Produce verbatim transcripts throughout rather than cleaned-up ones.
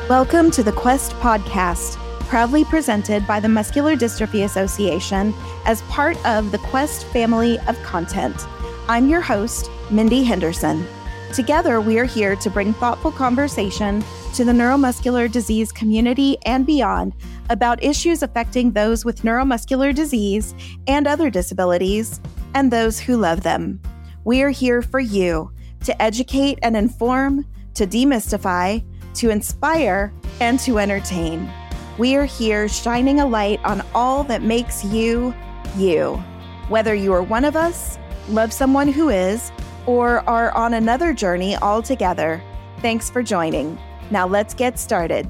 Welcome to the Quest Podcast, proudly presented by the Muscular Dystrophy Association as part of the Quest family of content. I'm your host, Mindy Henderson. Together, we are here to bring thoughtful conversation to the neuromuscular disease community and beyond about issues affecting those with neuromuscular disease and other disabilities, and those who love them. We are here for you to educate and inform, to demystify, to inspire, and to entertain. We are here shining a light on all that makes you, you. Whether you are one of us, love someone who is, or are on another journey altogether, thanks for joining. Now let's get started.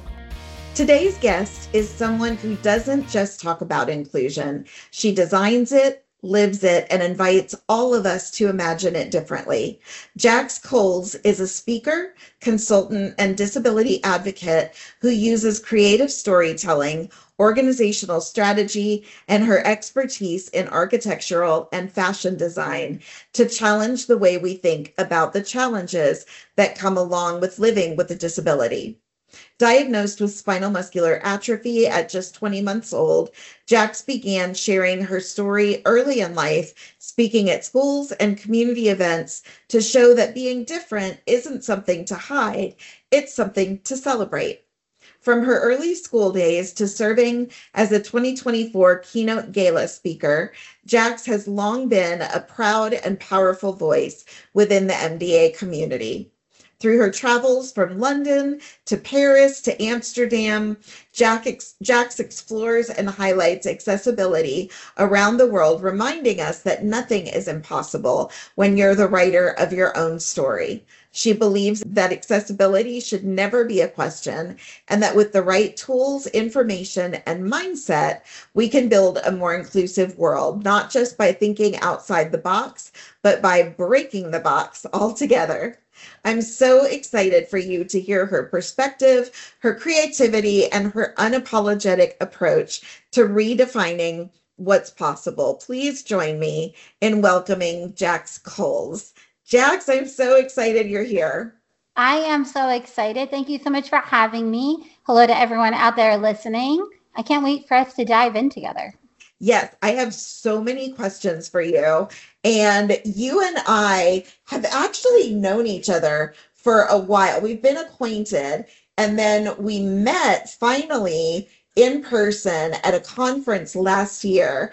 Today's guest is someone who doesn't just talk about inclusion. She designs it, lives it, and invites all of us to imagine it differently. Jax Coles is a speaker, consultant, and disability advocate who uses creative storytelling, organizational strategy, and her expertise in architectural and fashion design to challenge the way we think about the challenges that come along with living with a disability. Diagnosed with spinal muscular atrophy at just twenty months old, Jax began sharing her story early in life, speaking at schools and community events to show that being different isn't something to hide, it's something to celebrate. From her early school days to serving as a twenty twenty-four keynote gala speaker, Jax has long been a proud and powerful voice within the M D A community. Through her travels from London to Paris to Amsterdam, Jax, Jax explores and highlights accessibility around the world, reminding us that nothing is impossible when you're the writer of your own story. She believes that accessibility should never be a question, and that with the right tools, information, and mindset, we can build a more inclusive world, not just by thinking outside the box, but by breaking the box altogether. I'm so excited for you to hear her perspective, her creativity, and her unapologetic approach to redefining what's possible. Please join me in welcoming Jax Coles. Jax, I'm so excited you're here. I am so excited. Thank you so much for having me. Hello to everyone out there listening. I can't wait for us to dive in together. Yes, I have so many questions for you. And you and I have actually known each other for a while. We've been acquainted, and then we met finally in person at a conference last year.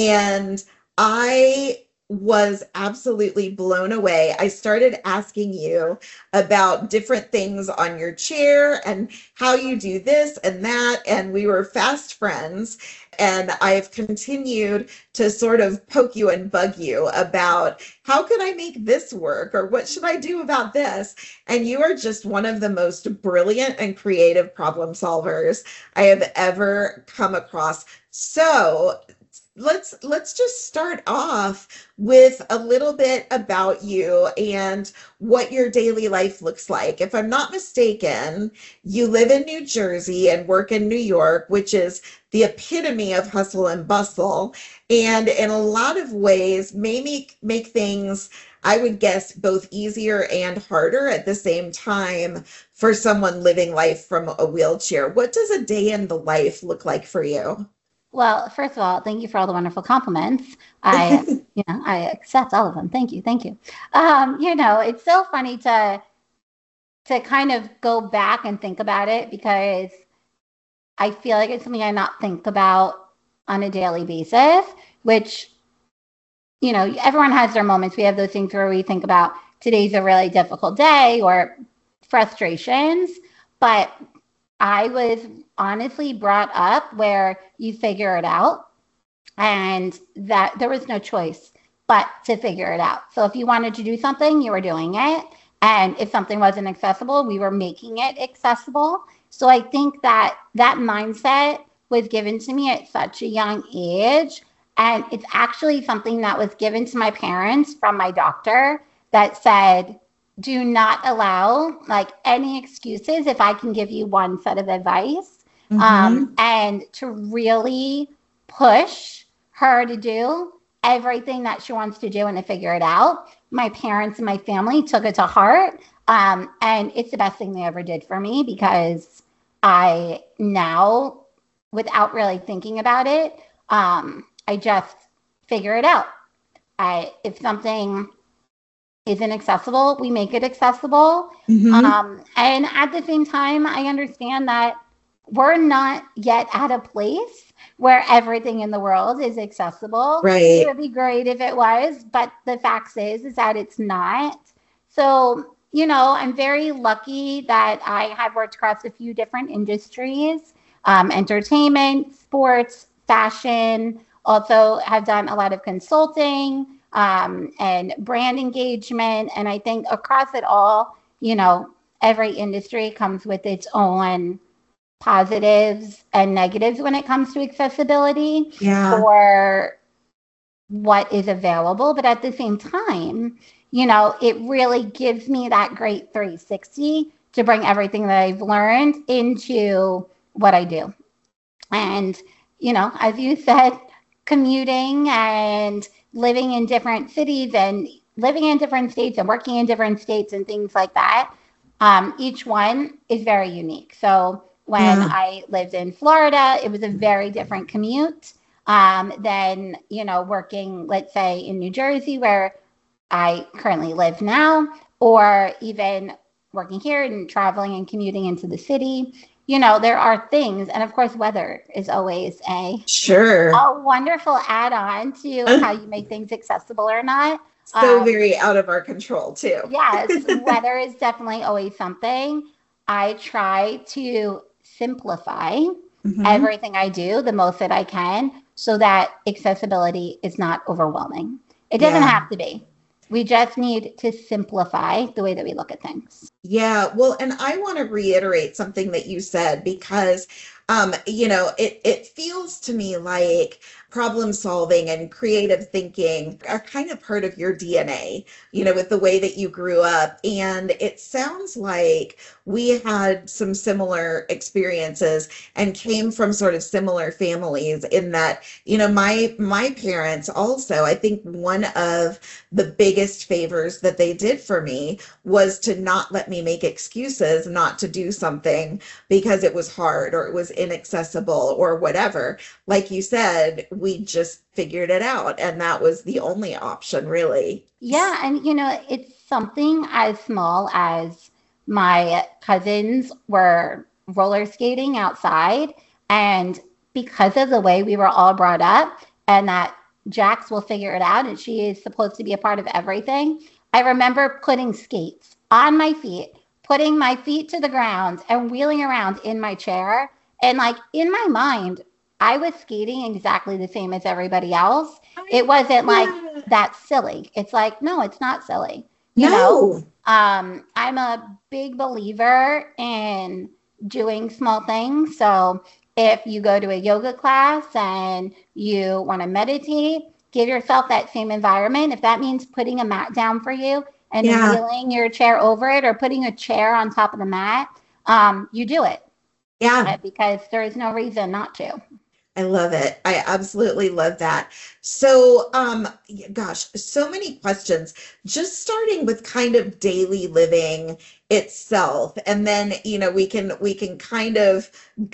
And I was absolutely blown away. I started asking you about different things on your chair and how you do this and that, and we were fast friends. And I've continued to sort of poke you and bug you about how can I make this work, or what should I do about this? And you are just one of the most brilliant and creative problem solvers I have ever come across. So Let's let's just start off with a little bit about you and what your daily life looks like. If I'm not mistaken, you live in New Jersey and work in New York, which is the epitome of hustle and bustle, and in a lot of ways may make, make things, I would guess, both easier and harder at the same time for someone living life from a wheelchair. What does a day in the life look like for you? Well, first of all, thank you for all the wonderful compliments. I, you know, I accept all of them. Thank you. Thank you. Um, you know, it's so funny to, to kind of go back and think about it, because I feel like it's something I not think about on a daily basis, which, you know, everyone has their moments. We have those things where we think about today's a really difficult day or frustrations, but I was honestly brought up where you figure it out, and that there was no choice but to figure it out. So if you wanted to do something, you were doing it. And if something wasn't accessible, we were making it accessible. So I think that that mindset was given to me at such a young age. And it's actually something that was given to my parents from my doctor that said, do not allow like any excuses if I can give you one set of advice. Mm-hmm. Um, and to really push her to do everything that she wants to do and to figure it out. My parents and my family took it to heart. Um, and it's the best thing they ever did for me because I now, without really thinking about it, um, I just figure it out. I, if something isn't accessible, we make it accessible. Mm-hmm. Um, and at the same time, I understand that we're not yet at a place where everything in the world is accessible. Right. It would be great if it was, but the fact is, is that it's not. So, you know, I'm very lucky that I have worked across a few different industries, um, entertainment, sports, fashion, also have done a lot of consulting, um, and brand engagement. And I think across it all, you know, every industry comes with its own positives and negatives when it comes to accessibility yeah. for what is available. But at the same time, you know, it really gives me that great three sixty to bring everything that I've learned into what I do. And, you know, as you said, commuting and living in different cities and living in different states and working in different states and things like that, um, each one is very unique. So when yeah. I lived in Florida, it was a very different commute um, than, you know, working, let's say, in New Jersey, where I currently live now, or even working here and traveling and commuting into the city. You know, there are things, and of course, weather is always a sure a wonderful add-on to how you make things accessible or not. So um, very out of our control too. Yes, weather is definitely always something. I try to simplify mm-hmm. everything I do the most that I can, so that accessibility is not overwhelming. It doesn't yeah. have to be. We just need to simplify the way that we look at things. Yeah, well, and I want to reiterate something that you said, because, um, you know, it, it feels to me like problem solving and creative thinking are kind of part of your D N A, you know, with the way that you grew up. And it sounds like we had some similar experiences and came from sort of similar families in that, you know, my my parents also, I think one of the biggest favors that they did for me was to not let me make excuses not to do something because it was hard or it was inaccessible or whatever. Like you said, we just figured it out, and that was the only option, really. Yeah, and you know, it's something as small as my cousins were roller skating outside, and because of the way we were all brought up, and that Jax will figure it out, and she is supposed to be a part of everything, I remember putting skates on my feet, putting my feet to the ground, and wheeling around in my chair, and like in my mind, I was skating exactly the same as everybody else. It wasn't like that's silly. It's like, no, it's not silly. You no. know, um, I'm a big believer in doing small things. So if you go to a yoga class and you want to meditate, give yourself that same environment. If that means putting a mat down for you and yeah. wheeling your chair over it, or putting a chair on top of the mat, um, you do it. Yeah. Because there is no reason not to. I love it. I absolutely love that. So, um, gosh, so many questions, just starting with kind of daily living itself. And then, you know, we can, we can kind of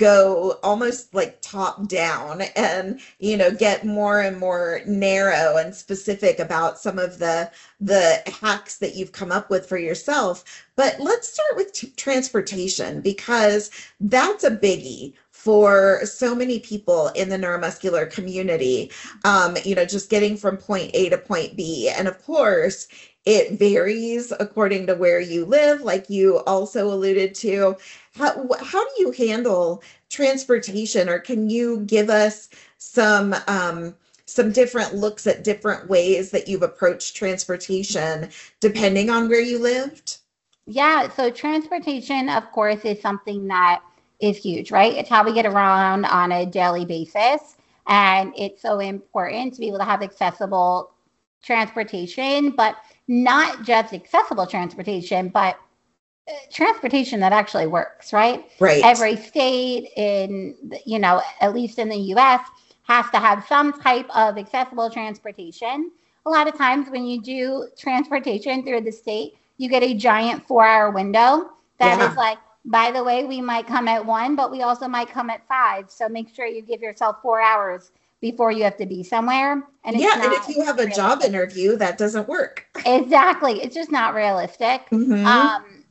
go almost like top down and, you know, get more and more narrow and specific about some of the, the hacks that you've come up with for yourself. But let's start with t- transportation, because that's a biggie for so many people in the neuromuscular community, um, you know, just getting from point A to point B. And of course, it varies according to where you live, like you also alluded to. How, how do you handle transportation, or can you give us some um, some different looks at different ways that you've approached transportation depending on where you lived? Yeah, so transportation, of course, is something that is huge, right? It's how we get around on a daily basis. And it's so important to be able to have accessible transportation, but not just accessible transportation, but transportation that actually works, right? Right. Every state in, you know, at least in the U S, has to have some type of accessible transportation. A lot of times when you do transportation through the state, you get a giant four hour window that Yeah. is like, by the way, we might come at one, but we also might come at five. So make sure you give yourself four hours before you have to be somewhere. And Yeah, it's and not if you have a job realistic. interview, that doesn't work. Exactly. It's just not realistic. Mhm. Um,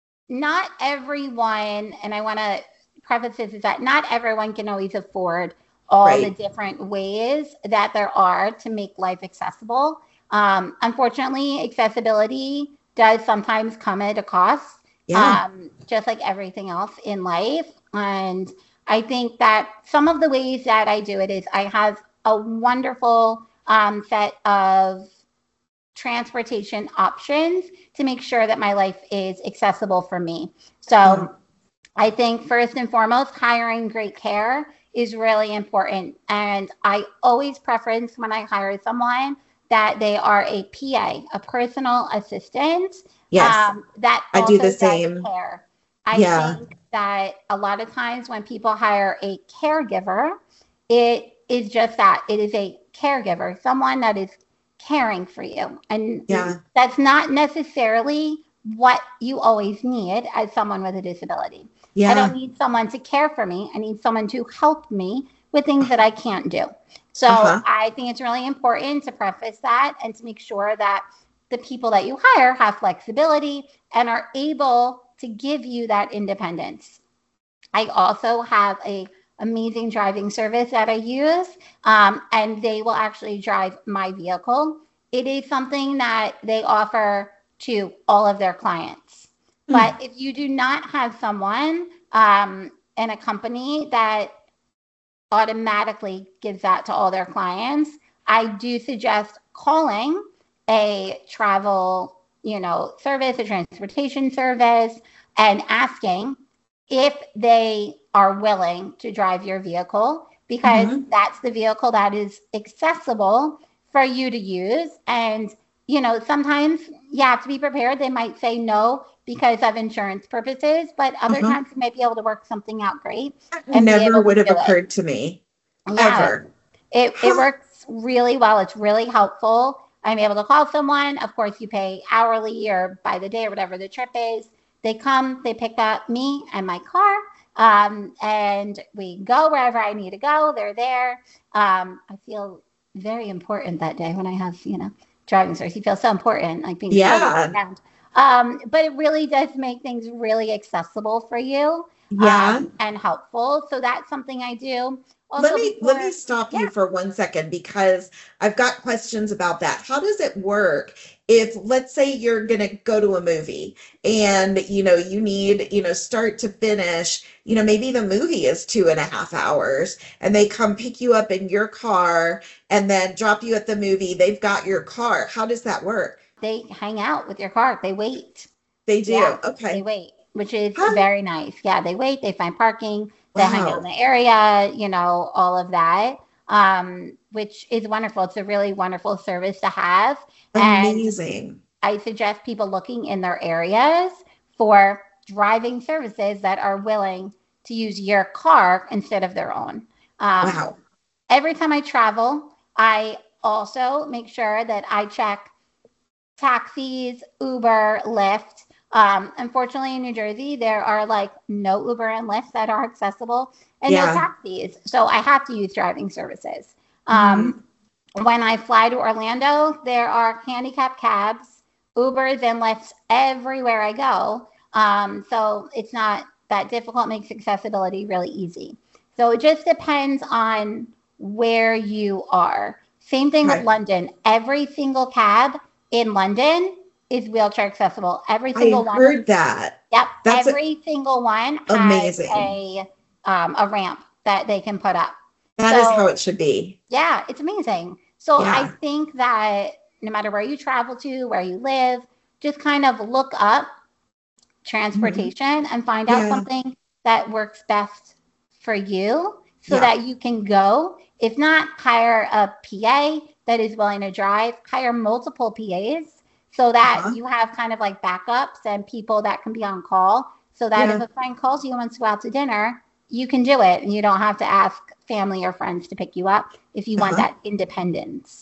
not everyone, and I want to preface this, is that not everyone can always afford all Right. the different ways that there are to make life accessible. Um, unfortunately, accessibility does sometimes come at a cost, Yeah. um, just like everything else in life. And I think that some of the ways that I do it is I have a wonderful um, set of transportation options to make sure that my life is accessible for me. So Yeah. I think first and foremost, hiring great care is really important. And I always preference when I hire someone that they are a P A, a personal assistant, Yes. um, that I do also the does same. care. I Yeah. think that a lot of times when people hire a caregiver, it is just that it is a caregiver, someone that is caring for you. And Yeah. that's not necessarily what you always need as someone with a disability. I don't Yeah. need someone to care for me. I need someone to help me with things that I can't do. So Uh-huh. I think it's really important to preface that and to make sure that the people that you hire have flexibility and are able to give you that independence. I also have a amazing driving service that I use, um, and they will actually drive my vehicle. It is something that they offer to all of their clients. Hmm. But if you do not have someone um, in a company that automatically gives that to all their clients, I do suggest calling a travel, you know, service, a transportation service, and asking if they are willing to drive your vehicle, because Mhm. that's the vehicle that is accessible for you to use. And, you know, sometimes you have to be prepared. They might say no because of insurance purposes, but other Uh-huh. times you might be able to work something out great That and be never able to would have do it. occurred to me. Yeah, Ever. it, it Huh. works really well. It's really helpful. I'm able to call someone. Of course, you pay hourly or by the day or whatever the trip is. They come, they pick up me and my car, um, and we go wherever I need to go. They're there. Um, I feel very important that day when I have, you know, driving service. You feel so important, like being shouldered Yeah. around. Um, but it really does make things really accessible for you Yeah. um, and helpful. So that's something I do. Let Also, me let me before, stop yeah. you for one second because I've got questions about that. How does it work if, let's say, you're going to go to a movie and you know you need, you know, start to finish, you know, maybe the movie is two and a half hours and they come pick you up in your car and then drop you at the movie. They've got your car. How does that work? They hang out with your car. They wait. They do. Yeah, they Okay. wait, which is Huh? very nice. Yeah, they wait, they find parking, they hang out in Wow. the area, you know, all of that, um, which is wonderful. It's a really wonderful service to have. And Amazing. I suggest people looking in their areas for driving services that are willing to use your car instead of their own. Um, Wow. every time I travel, I also make sure that I check taxis, Uber, Lyft. Um, unfortunately, in New Jersey, there are like no Uber and Lyft that are accessible and no Yeah. taxis. So I have to use driving services. Mhm. Um, when I fly to Orlando, there are handicap cabs, Ubers, and Lyfts everywhere I go. Um, so it's not that difficult, makes accessibility really easy. So it just depends on where you are. Same thing with Okay. London. Every single cab in London is wheelchair accessible. Every I single one. heard that. Yep. That's a- Every single one has amazing. a um, a ramp that they can put up. That is how So it should be. yeah, it's amazing. So I Yeah. think that no matter where you travel to, where you live, just kind of look up Mhm. transportation and find out Yeah. something that works best for you so Yeah. that you can go. If not, hire a P A that is willing to drive, hire multiple P As so that Uh-huh. you have kind of like backups and people that can be on call so that if Yeah. a friend calls you and wants to go out to dinner, you can do it and you don't have to ask family or friends to pick you up if you want Uh-huh. that independence.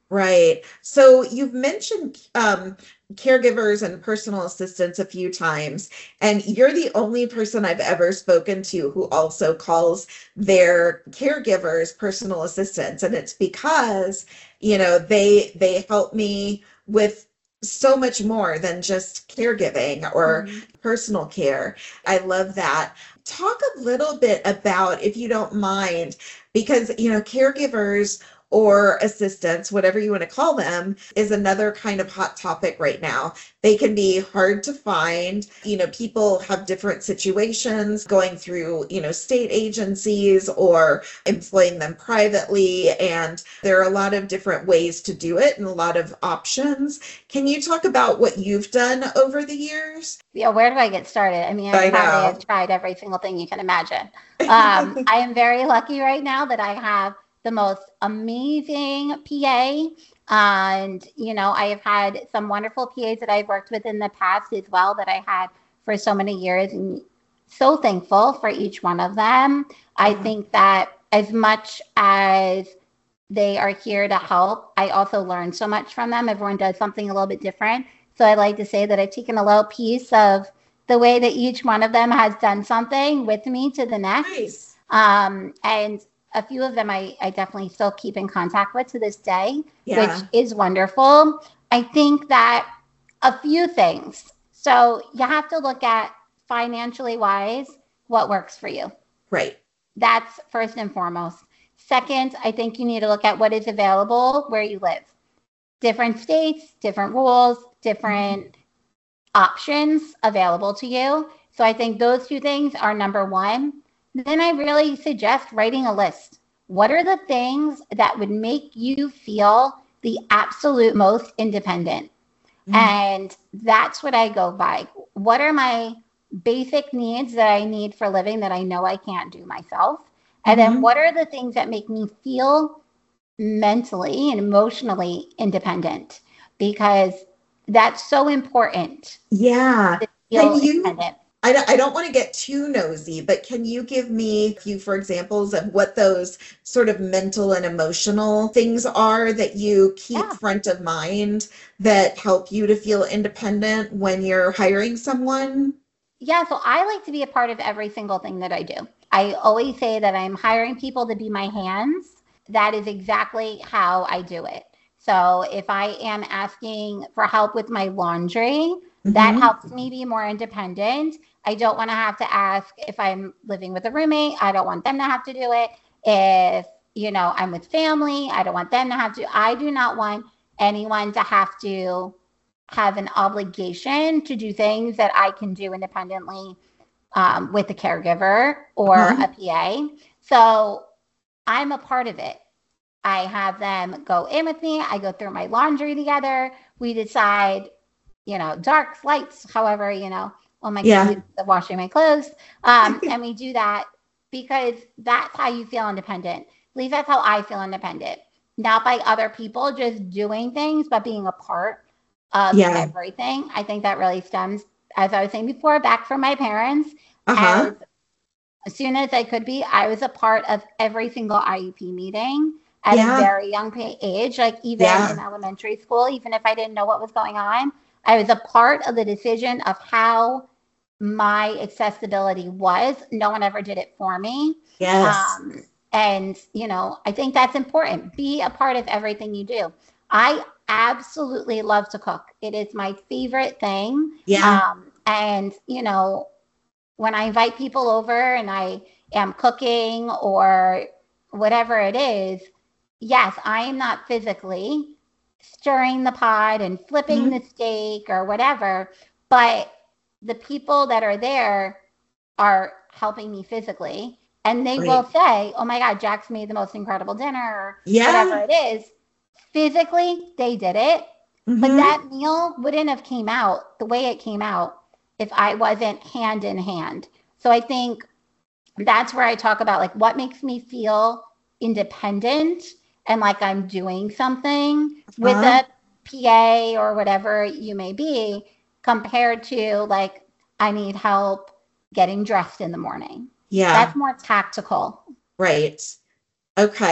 Right. So you've mentioned um, caregivers and personal assistants a few times, and you're the only person I've ever spoken to who also calls their caregivers personal assistants. And it's because, you know, they they help me with so much more than just caregiving or Mhm. personal care. I love that. Talk a little bit about, if you don't mind, because, you know, caregivers or assistants, whatever you want to call them, is another kind of hot topic right now. They can be hard to find. You know, people have different situations going through, you know, state agencies or employing them privately. And there are a lot of different ways to do it and a lot of options. Can you talk about what you've done over the years? Yeah, where do I get started? I mean, I I probably know. have tried every single thing you can imagine. Um, I am very lucky right now that I have the most amazing P A. And, you know, I have had some wonderful P As that I've worked with in the past as well that I had for so many years. And so thankful for each one of them. I Yeah. think that as much as they are here to help, I also learn so much from them. Everyone does something a little bit different. So I like to say that I've taken a little piece of the way that each one of them has done something with me to the next. Nice. Um, and a few of them I, I definitely still keep in contact with to this day, which Yeah. is wonderful. I think that a few things. So you have to look at financially wise what works for you. Right. That's first and foremost. Second, I think you need to look at what is available where you live. Different states, different rules, different options available to you. So I think those two things are number one. Then I really suggest writing a list. What are the things that would make you feel the absolute most independent? Mhm. And that's what I go by. What are my basic needs that I need for living that I know I can't do myself? And then Mhm. what are the things that make me feel mentally and emotionally independent? Because that's so important Yeah. to Can feel you, independent. I don't, I don't want to get too nosy, but can you give me a few, for examples of what those sort of mental and emotional things are that you keep Yeah. front of mind that help you to feel independent when you're hiring someone? Yeah, so I like to be a part of every single thing that I do. I always say that I'm hiring people to be my hands. That is exactly how I do it. So if I am asking for help with my laundry, that Hmm. helps me be more independent. I don't want to have to ask if I'm living with a roommate. I don't want them to have to do it. If, you know, I'm with family, I don't want them to have to. I do not want anyone to have to have an obligation to do things that I can do independently um, with a caregiver or Uh-huh. a P A. So I'm a part of it. I have them go in with me. I go through my laundry together. We decide, you know, darks, lights, however, you know, well, my kids Yeah. use the washing my clothes. Um, and we do that because that's how you feel independent. At least that's how I feel independent. Not by other people just doing things, but being a part of Yeah. everything. I think that really stems, as I was saying before, back from my parents. Uh-huh. As as soon as I could be, I was a part of every single I E P meeting at a Yeah. very young age, like even in Yeah. elementary school, even if I didn't know what was going on, I was a part of the decision of how my accessibility was. No one ever did it for me. Yes. Um, and, you know, I think that's important. Be a part of everything you do. I absolutely love to cook. It is my favorite thing. Yeah. Um, and, you know, when I invite people over and I am cooking or whatever it is, yes, I am not physically stirring the pot and flipping Mhm. the steak or whatever, but the people that are there are helping me physically. And they will Right. say, oh my God, Jack's made the most incredible dinner or whatever Yeah. it is. Physically, they did it. But Hmm. that meal wouldn't have came out the way it came out if I wasn't hand in hand. So I think that's where I talk about like what makes me feel independent and like I'm doing something with Uh-huh. a P A or whatever you may be compared to like I need help getting dressed in the morning. Yeah. That's more tactical. Right. Okay.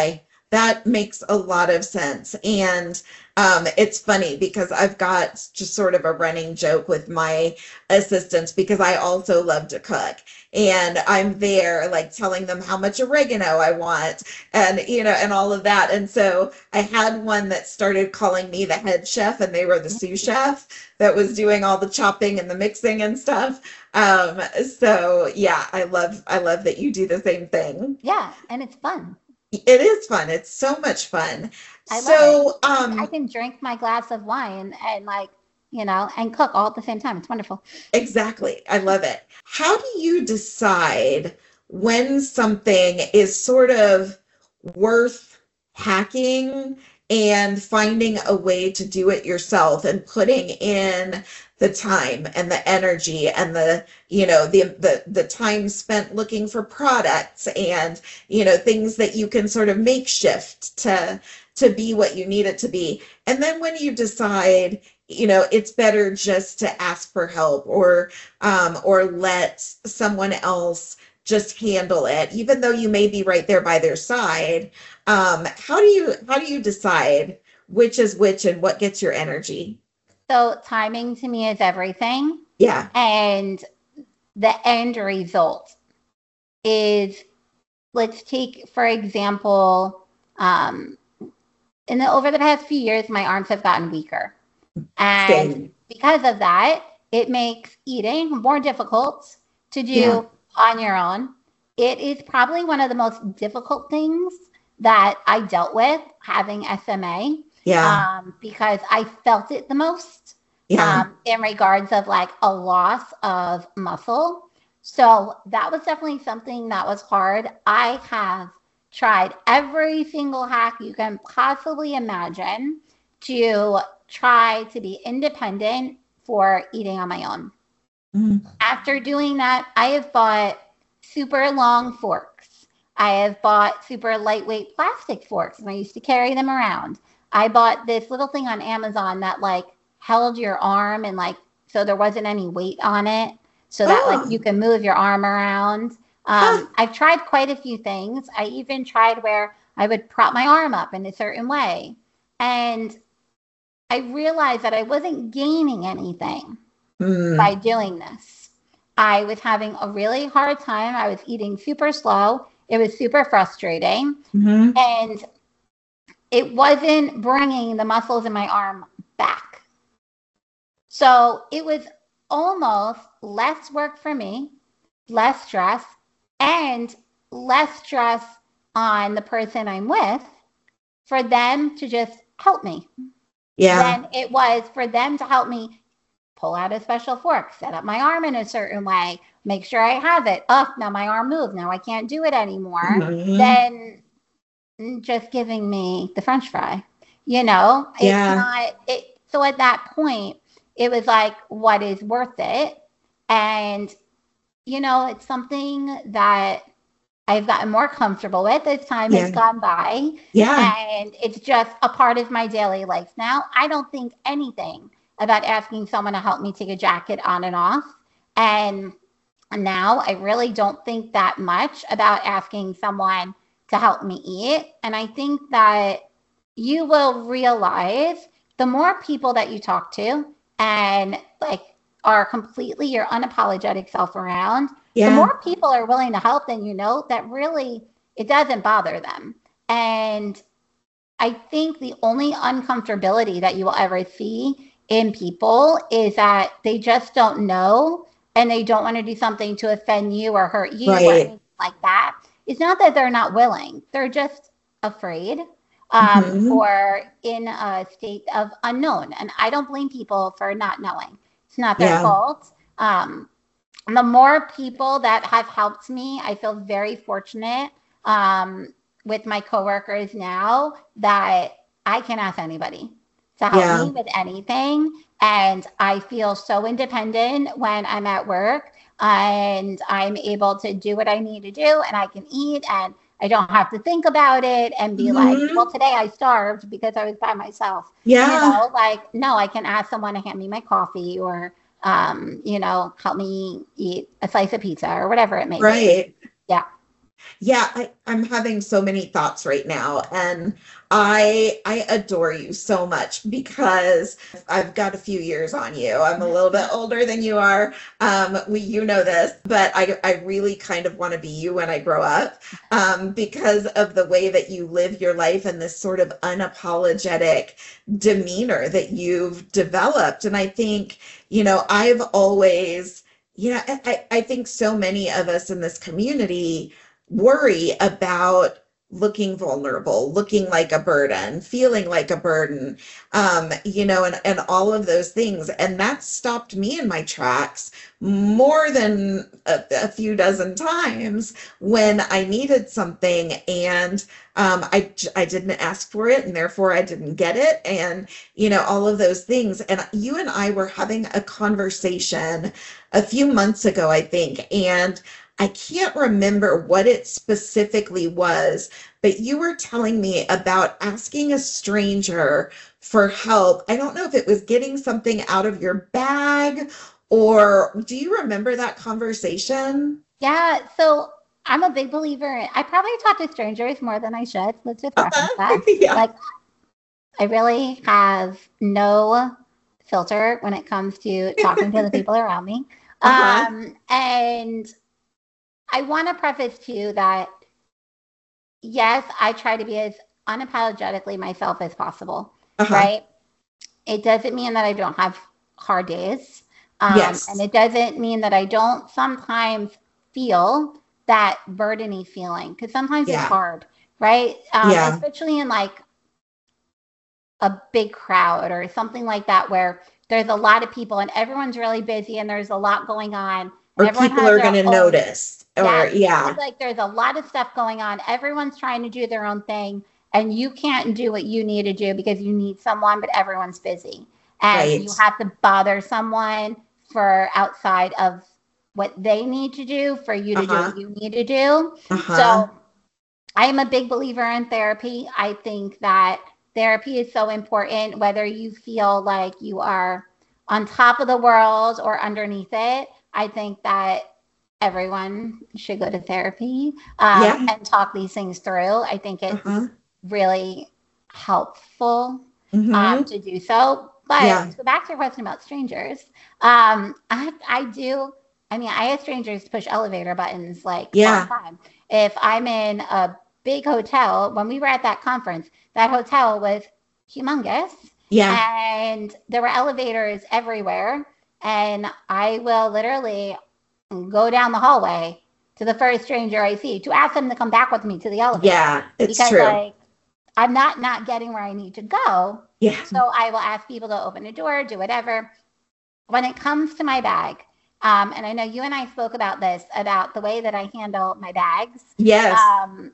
That makes a lot of sense. And um, it's funny because I've got just sort of a running joke with my assistants because I also love to cook. And I'm there like telling them how much oregano I want and, you know, and all of that. And so I had one that started calling me the head chef and they were the sous chef that was doing all the chopping and the mixing and stuff. Um, so yeah, I love, I love that you do the same thing. Yeah, and it's fun. It is fun. It's so much fun. I love it. So, I um, can drink my glass of wine and like, you know, and cook all at the same time. It's wonderful. exactly. I love it. How do you decide when something is sort of worth hacking and finding a way to do it yourself and putting in the time and the energy and the, you know, the the the time spent looking for products and, you know, things that you can sort of makeshift to to be what you need it to be. And then when you decide, you know, it's better just to ask for help or um, or let someone else just handle it, even though you may be right there by their side. Um, how do you how do you decide which is which and what gets your energy? So timing to me is everything. Yeah, And the end result is, let's take, for example, um, in the over the past few years, my arms have gotten weaker. And same. because of that, it makes eating more difficult to do Yeah, on your own. It is probably one of the most difficult things that I dealt with having S M A, yeah, um, because I felt it the most, yeah. um, in regards of like a loss of muscle. So that was definitely something that was hard. I have tried every single hack you can possibly imagine to try to be independent for eating on my own. Mm. After doing that, I have bought super long forks. I have bought super lightweight plastic forks, and I used to carry them around. I bought this little thing on Amazon that like held your arm and like so there wasn't any weight on it, so that like you Oh, can move your arm around. huh. Um, I've tried quite a few things. I even tried where I would prop my arm up in a certain way, and I realized that I wasn't gaining anything by Mm. doing this. I was having a really hard time. I was eating super slow. It was super frustrating. Hmm. And it wasn't bringing the muscles in my arm back. So it was almost less work for me, less stress, and less stress on the person I'm with for them to just help me Yeah, than it was for them to help me pull out a special fork, set up my arm in a certain way, make sure I have it. Oh, now my arm moved. Now I can't do it anymore. hmm, Then just giving me the French fry. You know, it's yeah, not it. So at that point, it was like, what is worth it? And, you know, it's something that I've gotten more comfortable with as time has yeah, gone by. yeah. And it's just a part of my daily life now. I don't think anything about asking someone to help me take a jacket on and off. And now I really don't think that much about asking someone to help me eat. And I think that you will realize the more people that you talk to and like are completely your unapologetic self around, the Yeah. more people are willing to help, then you know that really it doesn't bother them. And I think the only uncomfortability that you will ever see in people is that they just don't know and they don't want to do something to offend you or hurt you or Right. anything like that. It's not that they're not willing, they're just afraid, um, Hmm. or in a state of unknown. And I don't blame people for not knowing, it's not their Yeah. fault. Um, the more people that have helped me, I feel very fortunate, um, with my coworkers now that I can ask anybody to help Yeah. me with anything. And I feel so independent when I'm at work and I'm able to do what I need to do and I can eat and I don't have to think about it and be like, Hmm. well, today I starved because I was by myself. You Yeah. know, like, no, I can ask someone to hand me my coffee or um, you know, help me eat a slice of pizza or whatever it may be. Right. Yeah. Yeah, I, I'm having so many thoughts right now, and I I adore you so much because I've got a few years on you. I'm a little bit older than you are. Um, we you know this, but I I really kind of want to be you when I grow up, um, because of the way that you live your life and this sort of unapologetic demeanor that you've developed. And I think, you know, I've always, you know, I, I I think so many of us in this community worry about looking vulnerable, looking like a burden, feeling like a burden, um, you know, and, and all of those things. And that stopped me in my tracks more than a, a few dozen times when I needed something and um, I, I didn't ask for it and therefore I didn't get it. And, you know, all of those things. And you and I were having a conversation a few months ago, I think, and I can't remember what it specifically was, but you were telling me about asking a stranger for help. I don't know if it was getting something out of your bag or do you remember that conversation? Yeah, so I'm a big believer in, I probably talk to strangers more than I should. Let's just reference Uh-huh. that. Yeah. Like, I really have no filter when it comes to talking to the people around me. Uh-huh. Um, and I want to preface too that yes, I try to be as unapologetically myself as possible, Uh-huh. right? It doesn't mean that I don't have hard days. Um, and Yes. it doesn't mean that I don't sometimes feel that burdeny feeling because sometimes it's Yeah. hard, right? Um, Yeah. especially in like a big crowd or something like that where there's a lot of people and everyone's really busy and there's a lot going on and Or everyone people has are their going to own. notice. Or Yes, yeah. it's like there's a lot of stuff going on. Everyone's trying to do their own thing, and you can't do what you need to do because you need someone, but everyone's busy. And Right. you have to bother someone for outside of what they need to do for you to do Uh-huh. what you need to do. Uh-huh. So I am a big believer in therapy. I think that therapy is so important, whether you feel like you are on top of the world or underneath it. I think that everyone should go to therapy um, Yeah. and talk these things through. I think Uh-huh. it's really helpful um, Mm-hmm. to do so. But Yeah. to go back to your question about strangers, um, I, I do. I mean, I have strangers push elevator buttons like all the Yeah. time. If I'm in a big hotel, when we were at that conference, that hotel was humongous Yeah. and there were elevators everywhere. And I will literally go down the hallway to the first stranger I see to ask them to come back with me to the elevator Yeah. It's because true. like I'm not not getting where I need to go. Yeah. So I will ask people to open a door, do whatever. When it comes to my bag, um, and I know you and I spoke about this, about the way that I handle my bags. Yes. Um,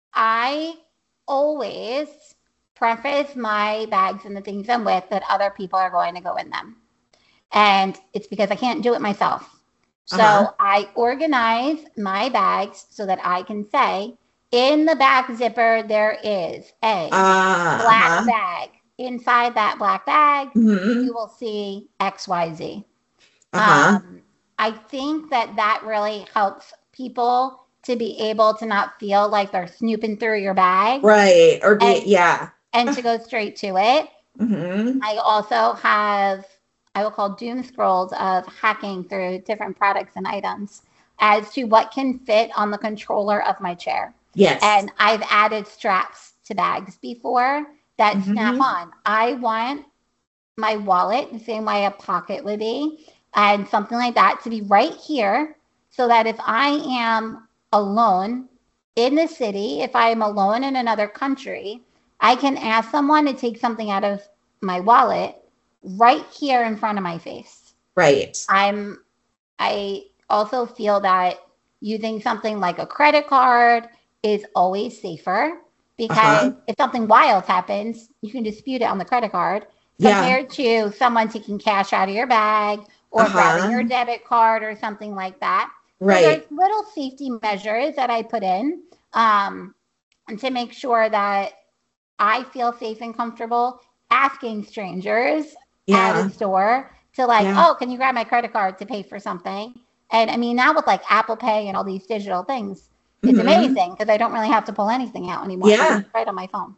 I always preface my bags and the things I'm with that other people are going to go in them. And it's because I can't do it myself. So Uh-huh. I organize my bags so that I can say, in the back zipper, there is a black Uh-huh. bag. Inside that black bag, Mm-hmm. you will see X Y Z. Uh-huh. Um, I think that that really helps people to be able to not feel like they're snooping through your bag Right. Or be, and yeah. and to go straight to it. Mm-hmm. I also have, I will call doom scrolls of hacking through different products and items as to what can fit on the controller of my chair. Yes. And I've added straps to bags before that snap Mm-hmm. on. I want my wallet, the same way a pocket would be, and something like that to be right here so that if I am alone in the city, if I am alone in another country, I can ask someone to take something out of my wallet right here in front of my face. Right. I'm I also feel that using something like a credit card is always safer because Uh-huh. if something wild happens, you can dispute it on the credit card Yeah. compared to someone taking cash out of your bag or grabbing your Uh-huh. debit card or something like that. So there's Right. little safety measures that I put in um, to make sure that I feel safe and comfortable asking strangers at a Yeah. store to like, Yeah. oh, can you grab my credit card to pay for something? And I mean, now with like Apple Pay and all these digital things, it's Mhm. amazing because I don't really have to pull anything out anymore. Yeah. It's right on my phone.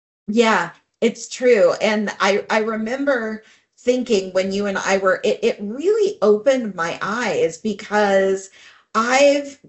Yeah, it's true. And I I remember thinking when you and I were, it, it really opened my eyes because I've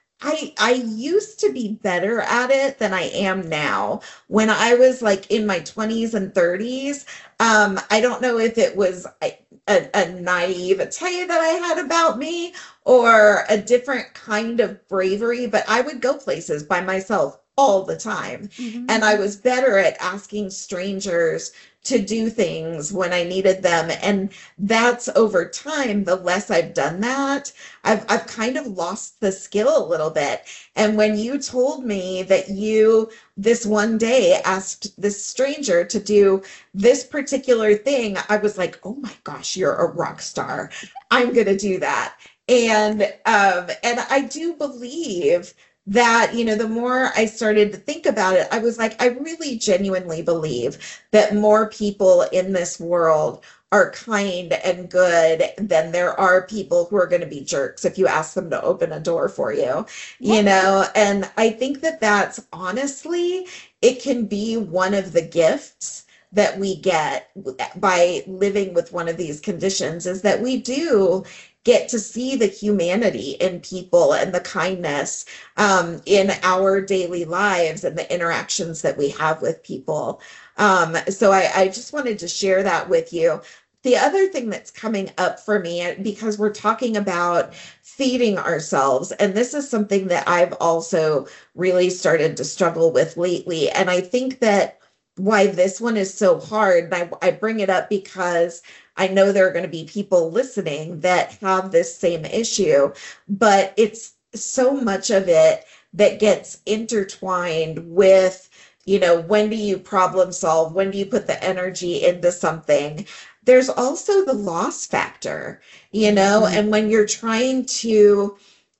I I used to be better at it than I am now. When I was like in my twenties and thirties, um, I don't know if it was a, a, a naivete that I had about me or a different kind of bravery, but I would go places by myself all the time. Mm-hmm. And I was better at asking strangers to do things when I needed them. And that's over time, the less I've done that, I've I've kind of lost the skill a little bit. And when you told me that you this one day asked this stranger to do this particular thing, I was like, oh my gosh, you're a rock star. I'm gonna do that. And um, and I do believe that, you know, the more I started to think about it, I was like, I really genuinely believe that more people in this world are kind and good than there are people who are going to be jerks if you ask them to open a door for you, Yeah. you know? And I think that that's honestly, it can be one of the gifts that we get by living with one of these conditions, is that we do get to see the humanity in people and the kindness um, in our daily lives and the interactions that we have with people. Um, so I, I just wanted to share that with you. The other thing that's coming up for me, because we're talking about feeding ourselves, and this is something that I've also really started to struggle with lately. And I think that why this one is so hard, and I, I bring it up because I know there are going to be people listening that have this same issue, but it's so much of it that gets intertwined with, you know, when do you problem solve? When do you put the energy into something? There's also the loss factor, you know, Mhm. and when you're trying to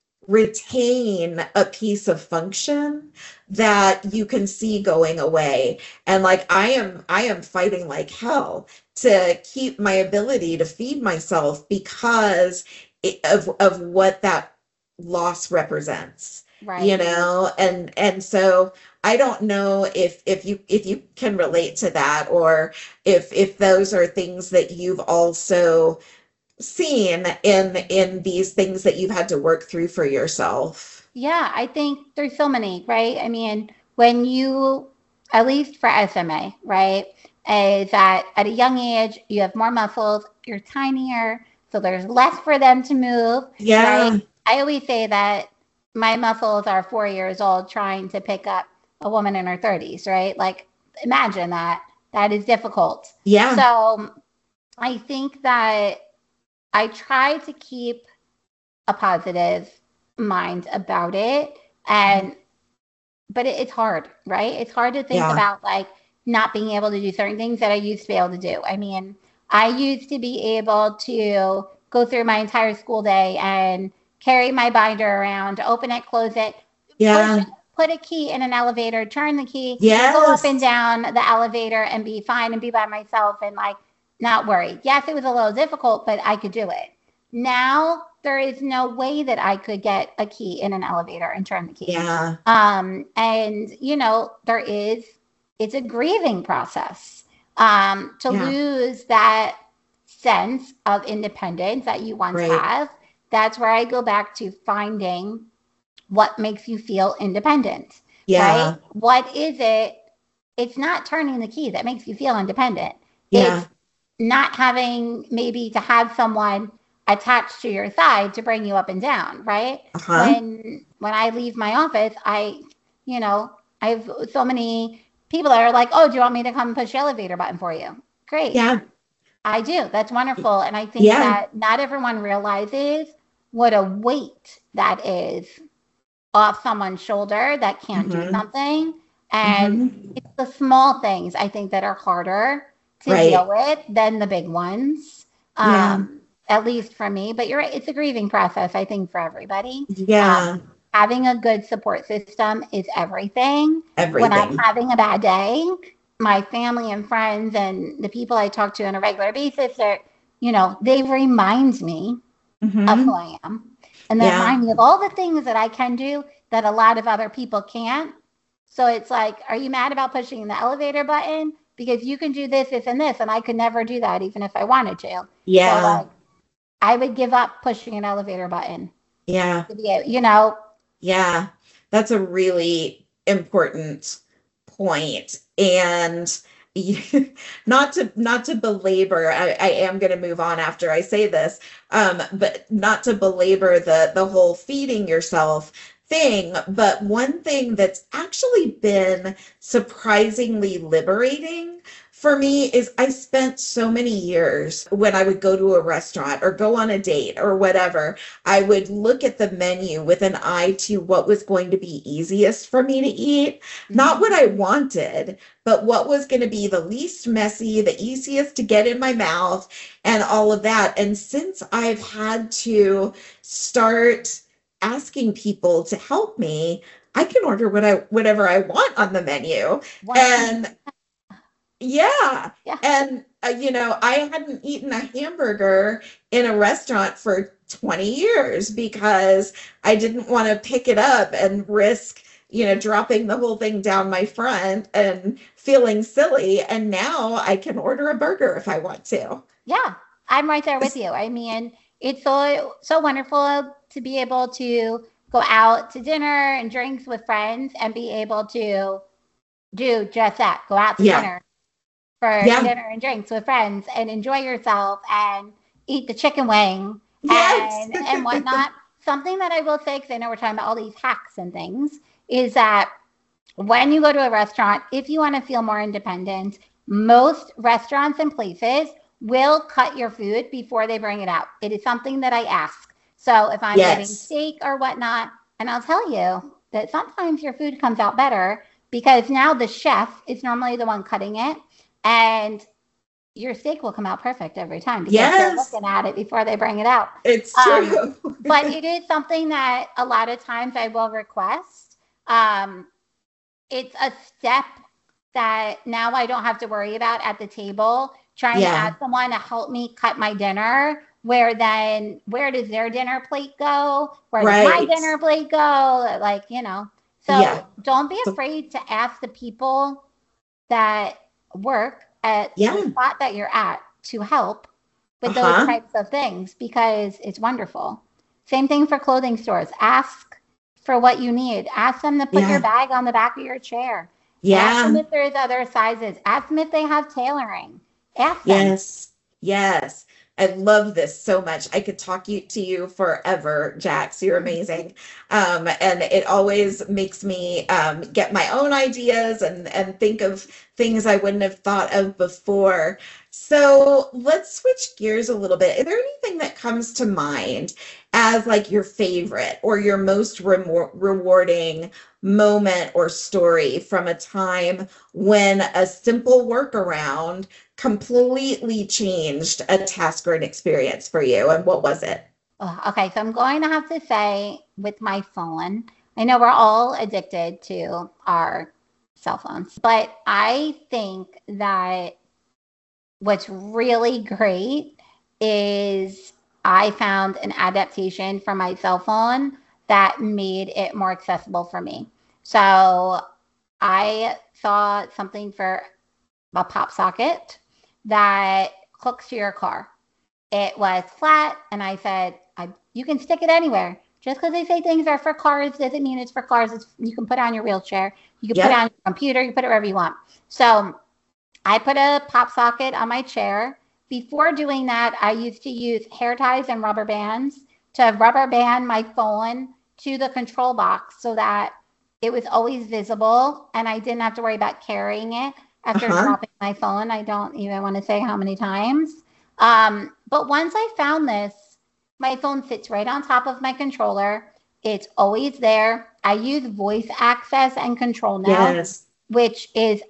retain a piece of function that you can see going away. And like I am, I am fighting like hell to keep my ability to feed myself because it, of of what that loss represents. Right. You know, and and so I don't know if if you if you can relate to that, or if if those are things that you've also seen in in these things that you've had to work through for yourself. Yeah, I think there's so many, right? I mean, when you, at least for S M A, right, is that at a young age, you have more muscles, you're tinier, so there's less for them to move, Yeah. right? I always say that my muscles are four years old trying to pick up a woman in her thirties, right? Like, imagine that. That is difficult. Yeah. So I think that I try to keep a positive mind about it, and but it, it's hard, right? It's hard to think Yeah. about like not being able to do certain things that I used to be able to do. I mean, I used to be able to go through my entire school day and carry my binder around, open it, close it, Yeah. push, put a key in an elevator, turn the key, Yes. go up and down the elevator and be fine and be by myself and like not worried. Yes, it was a little difficult, but I could do it. Now there is no way that I could get a key in an elevator and turn the key. Yeah. Um, and you know, there is, it's a grieving process. Um, to Yeah. lose that sense of independence that you once Right. have, that's where I go back to finding what makes you feel independent. Yeah. Right? What is it? It's not turning the key that makes you feel independent. Yeah. It's not having maybe to have someone attached to your side to bring you up and down, right? Uh-huh. When when I leave my office, I, you know, I have so many people that are like, oh, do you want me to come push the elevator button for you? Great. Yeah. I do. That's wonderful. And I think Yeah. that not everyone realizes what a weight that is off someone's shoulder that can't do Mhm. something. And Mhm. it's the small things I think that are harder to Right. deal with than the big ones. Yeah. Um, at least for me, but you're right. It's a grieving process, I think, for everybody. Yeah. Um, having a good support system is everything. Everything. When I'm having a bad day, my family and friends and the people I talk to on a regular basis are, you know, they remind me Mhm. of who I am. and they Yeah. remind me of all the things that I can do that a lot of other people can't. So it's like, are you mad about pushing the elevator button? Because you can do this, this, and this, and I could never do that even if I wanted to. Yeah. So like, I would give up pushing an elevator button. Yeah. To be, you know. Yeah. That's a really important point. And not to not to belabor, I, I am going to move on after I say this, um, but not to belabor the the whole feeding yourself thing. But one thing that's actually been surprisingly liberating for me is I spent so many years when I would go to a restaurant or go on a date or whatever, I would look at the menu with an eye to what was going to be easiest for me to eat, not what I wanted, but what was going to be the least messy, the easiest to get in my mouth, and all of that. And since I've had to start asking people to help me, I can order what I whatever I want on the menu. Wow. And yeah. Yeah. And, uh, you know, I hadn't eaten a hamburger in a restaurant for twenty years because I didn't want to pick it up and risk, you know, dropping the whole thing down my front and feeling silly. And now I can order a burger if I want to. Yeah, I'm right there with you. I mean, it's so, so wonderful to be able to go out to dinner and drinks with friends and be able to do just that. Go out to Yeah. dinner. For Yeah. dinner and drinks with friends and enjoy yourself and eat the chicken wing Yes. and, and whatnot. Something that I will say, because I know we're talking about all these hacks and things, is that when you go to a restaurant, if you want to feel more independent, most restaurants and places will cut your food before they bring it out. It is something that I ask. So if I'm Yes. getting steak or whatnot, and I'll tell you that sometimes your food comes out better because now the chef is normally the one cutting it. And your steak will come out perfect every time because Yes. they're looking at it before they bring it out. It's Um, true. But it is something that a lot of times I will request. Um, it's a step that now I don't have to worry about at the table, trying Yeah. to ask someone to help me cut my dinner, where then where does their dinner plate go? Where does my Right. dinner plate go? Like, you know. So Yeah. don't be afraid to ask the people that work at Yeah. the spot that you're at to help with Uh-huh. those types of things because it's wonderful. Same thing for clothing stores. Ask for what you need. Ask them to put Yeah. your bag on the back of your chair. Ask Yeah. them if there's other sizes. Ask them if they have tailoring. Ask them. Yes. Yes. I love this so much. I could talk you to you forever, Jax. You're amazing. Um, and it always makes me um, get my own ideas and, and think of things I wouldn't have thought of before. So let's switch gears a little bit. Is there anything that comes to mind as like your favorite or your most remo- rewarding moment or story from a time when a simple workaround completely changed a task or an experience for you? And what was it? Oh, okay, so I'm going to have to say with my phone, I know we're all addicted to our cell phones, but I think that what's really great is I found an adaptation for my cell phone that made it more accessible for me. So I saw something for a pop socket that hooks to your car. It was flat, and I said, I, you can stick it anywhere. Just because they say things are for cars doesn't mean it's for cars. It's, you can put it on your wheelchair. You can Yep. put it on your computer. You can put it wherever you want. So I put a pop socket on my chair. Before doing that, I used to use hair ties and rubber bands to rubber band my phone to the control box so that it was always visible and I didn't have to worry about carrying it after Uh-huh. dropping my phone. I don't even want to say how many times. Um, but once I found this, my phone sits right on top of my controller. It's always there. I use voice access and control now, Yes. which is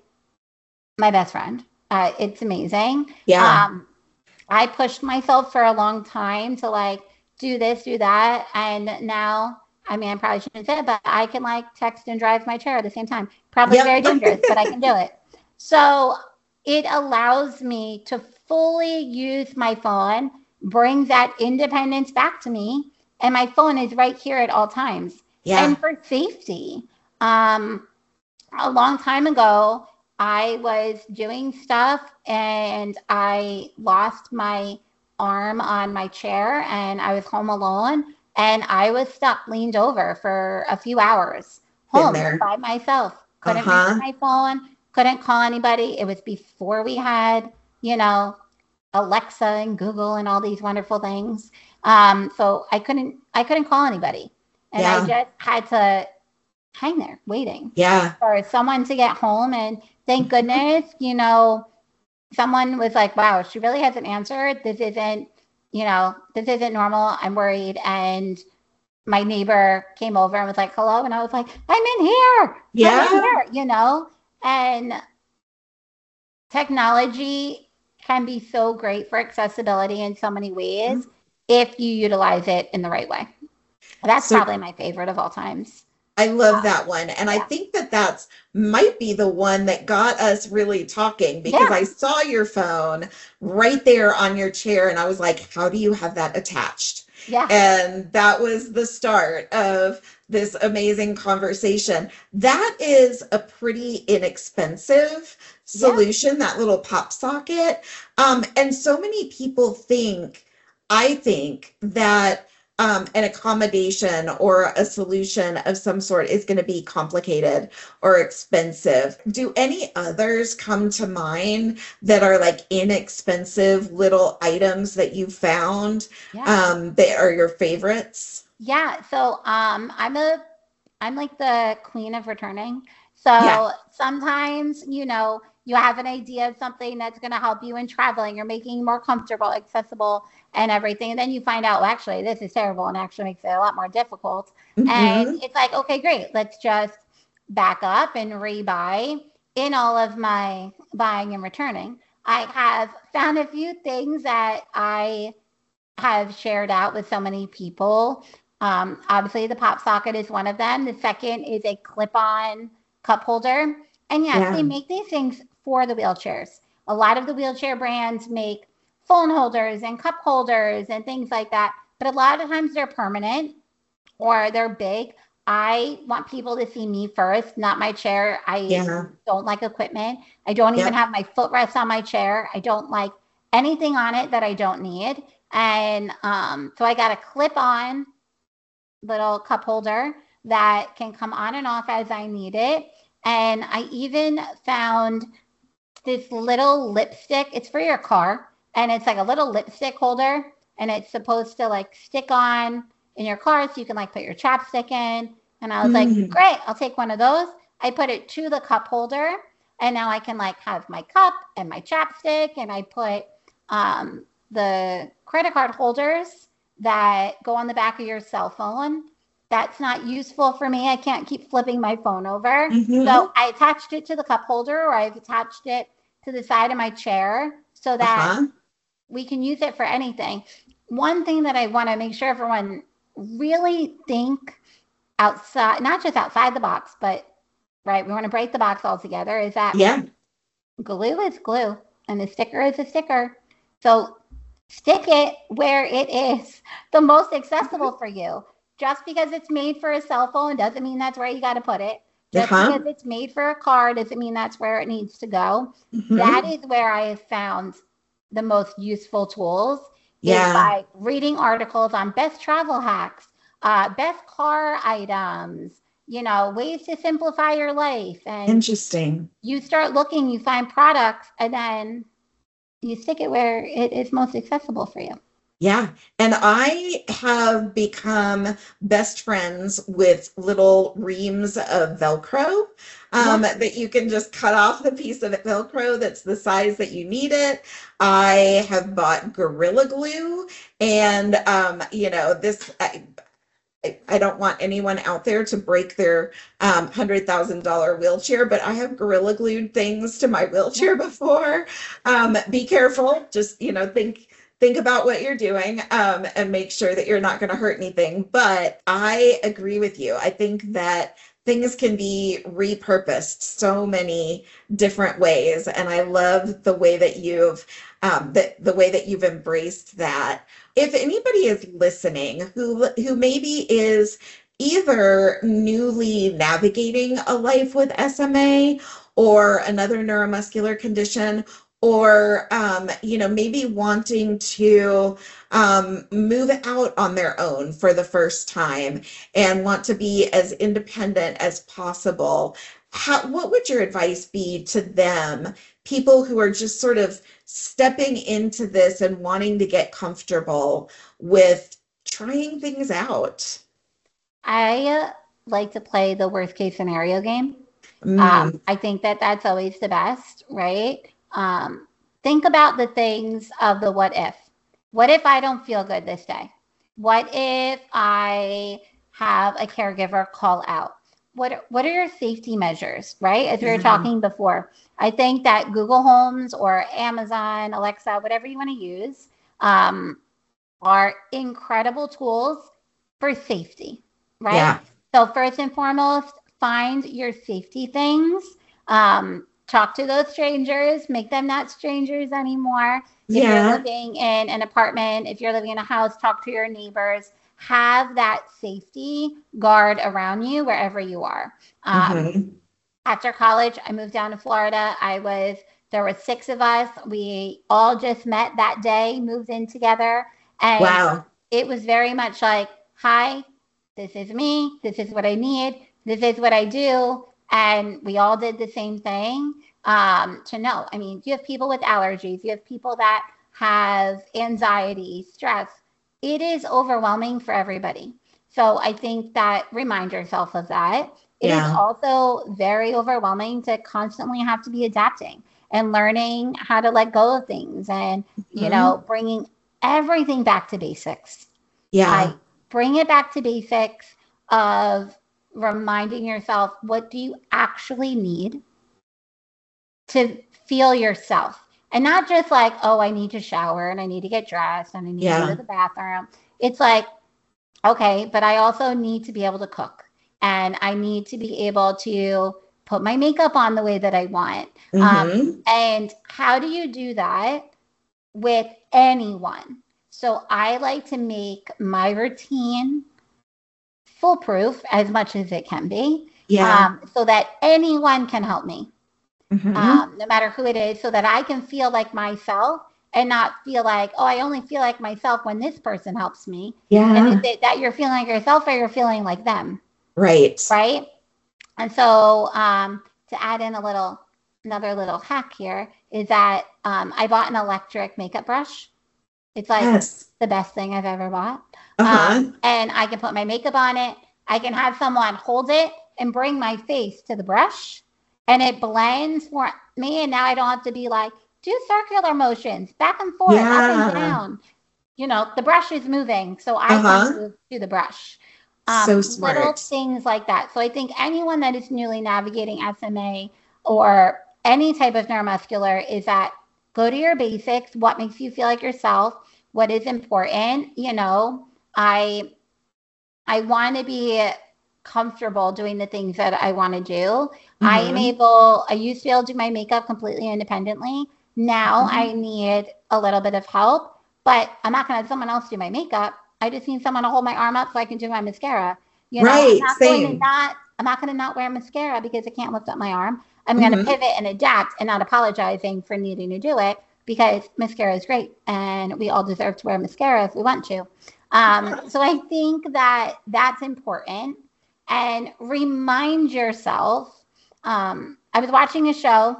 my best friend. Uh, it's amazing. Yeah. Um, I pushed myself for a long time to like do this, do that. And now, I mean, I probably shouldn't say it, but I can like text and drive my chair at the same time. Probably Yep. very dangerous, but I can do it. So it allows me to fully use my phone, bring that independence back to me and my phone is right here at all times. Yeah. And for safety, um, a long time ago, I was doing stuff and I lost my arm on my chair and I was home alone and I was stuck leaned over for a few hours home by myself. Couldn't uh-huh. reach my phone, couldn't call anybody. It was before we had, you know, Alexa and Google and all these wonderful things. Um, so I couldn't, I couldn't call anybody. And yeah. I just had to hang there waiting yeah. for someone to get home. And thank goodness, you know, someone was like, wow, she really hasn't answered. This isn't, you know, this isn't normal. I'm worried. And my neighbor came over and was like, hello. And I was like, I'm in here. Yeah. I'm in here, you know, and technology can be so great for accessibility in so many ways mm-hmm. if you utilize it in the right way. That's so, probably my favorite of all times. I love that one. And yeah. I think that that's might be the one that got us really talking because yeah. I saw your phone right there on your chair and I was like, how do you have that attached? Yeah. And that was the start of this amazing conversation. That is a pretty inexpensive solution, yeah. that little pop socket. Um, and so many people think, I think that Um, an accommodation or a solution of some sort is going to be complicated or expensive. Do any others come to mind that are like inexpensive little items that you found yeah. um, that are your favorites? Yeah. So um, I'm a, I'm like the queen of returning. So yeah. sometimes, you know, you have an idea of something that's going to help you in traveling or making more comfortable, accessible, and everything. And then you find out, well, actually, this is terrible and actually makes it a lot more difficult. Mm-hmm. And it's like, okay, great. Let's just back up and rebuy. In all of my buying and returning, I have found a few things that I have shared out with so many people. Um, obviously, the pop socket is one of them. The second is a clip-on cup holder. And yes, yeah. they make these things for the wheelchairs. A lot of the wheelchair brands make phone holders and cup holders and things like that. But a lot of times they're permanent or they're big. I want people to see me first, not my chair. I yeah. don't like equipment. I don't even yep. have my footrest on my chair. I don't like anything on it that I don't need. And um, so I got a clip-on little cup holder that can come on and off as I need it. And I even found this little lipstick. It's for your car. And it's like a little lipstick holder. And it's supposed to like stick on in your car so you can like put your chapstick in. And I was mm. like, great, I'll take one of those. I put it to the cup holder. And now I can like have my cup and my chapstick. And I put um, the credit card holders that go on the back of your cell phone. That's not useful for me. I can't keep flipping my phone over. Mm-hmm. So I attached it to the cup holder, or I've attached it to the side of my chair so that uh-huh. we can use it for anything. One thing that I want to make sure everyone really think outside, not just outside the box, but right, we want to break the box altogether, is that yeah. glue is glue and a sticker is a sticker. So stick it where it is the most accessible for you. Just because it's made for a cell phone doesn't mean that's where you got to put it. Just uh-huh. because it's made for a car doesn't mean that's where it needs to go. Mm-hmm. That is where I have found the most useful tools. Yeah. Is by reading articles on best travel hacks, uh, best car items, you know, ways to simplify your life. And interesting. You start looking, you find products, and then you stick it where it is most accessible for you. Yeah. And I have become best friends with little reams of Velcro um, yeah. that you can just cut off the piece of Velcro that's the size that you need it. I have bought Gorilla Glue and, um, you know, this, I, I don't want anyone out there to break their um, one hundred thousand dollars wheelchair, but I have Gorilla Glued things to my wheelchair before. Um, be careful. Just, you know, think Think about what you're doing um, and make sure that you're not going to hurt anything. But I agree with you. I think that things can be repurposed so many different ways. And I love the way that you've um, the, the way that you've embraced that. If anybody is listening who who maybe is either newly navigating a life with S M A or another neuromuscular condition, or um, you know, maybe wanting to um, move out on their own for the first time and want to be as independent as possible, how, what would your advice be to them, people who are just sort of stepping into this and wanting to get comfortable with trying things out? I uh, like to play the worst case scenario game. Mm. Um, I think that that's always the best, right? Um, think about the things of the what if. What if I don't feel good this day? What if I have a caregiver call out? What, what are your safety measures, right? As we were Mhm. talking before, I think that Google Homes or Amazon, Alexa, whatever you want to use, um, are incredible tools for safety, right? Yeah. So first and foremost, find your safety things. Um, talk to those strangers, make them not strangers anymore. If Yeah. you're living in an apartment, if you're living in a house, talk to your neighbors. Have that safety guard around you wherever you are. Um, Mhm. After college, I moved down to Florida. I was, there were six of us. We all just met that day, moved in together. And Wow. it was very much like, hi, this is me. This is what I need. This is what I do. And we all did the same thing. Um, to know, I mean, you have people with allergies, you have people that have anxiety, stress. It is overwhelming for everybody. So I think that remind yourself of that. It is Yeah. also very overwhelming to constantly have to be adapting and learning how to let go of things and, you Mhm. know, bringing everything back to basics. Yeah. I bring it back to basics of reminding yourself, what do you actually need to feel yourself? And not just like, oh, I need to shower and I need to get dressed and I need to go Yeah. to the bathroom. It's like, okay, but I also need to be able to cook and I need to be able to put my makeup on the way that I want. Um, Mhm. and how do you do that with anyone? So I like to make my routine foolproof as much as it can be, Yeah. um, so that anyone can help me, Mhm. um, no matter who it is, so that I can feel like myself and not feel like, oh, I only feel like myself when this person helps me. And is Yeah. it that you're feeling like yourself or you're feeling like them, Right. right? And so um, to add in a little, another little hack here is that um, I bought an electric makeup brush. It's like Yes. the best thing I've ever bought. Uh-huh. Um, and I can put my makeup on it. I can have someone hold it and bring my face to the brush and it blends for me. And now I don't have to be like, do circular motions back and forth, up and Yeah. down. You know, the brush is moving, so I Uh-huh. can move to the brush. So Um, smart. little things like that. So I think anyone that is newly navigating S M A or any type of neuromuscular is that go to your basics. What makes you feel like yourself? What is important? You know, I I want to be comfortable doing the things that I want to do. I am Mhm. able, I used to be able to do my makeup completely independently. Now Mhm. I need a little bit of help, but I'm not going to have someone else do my makeup. I just need someone to hold my arm up so I can do my mascara. You know, I'm Right. not going to Same. not, I'm not going to not wear mascara because I can't lift up my arm. I'm going to Mhm. pivot and adapt and not apologizing for needing to do it because mascara is great and we all deserve to wear mascara if we want to. Um, so I think that that's important. And remind yourself. Um, I was watching a show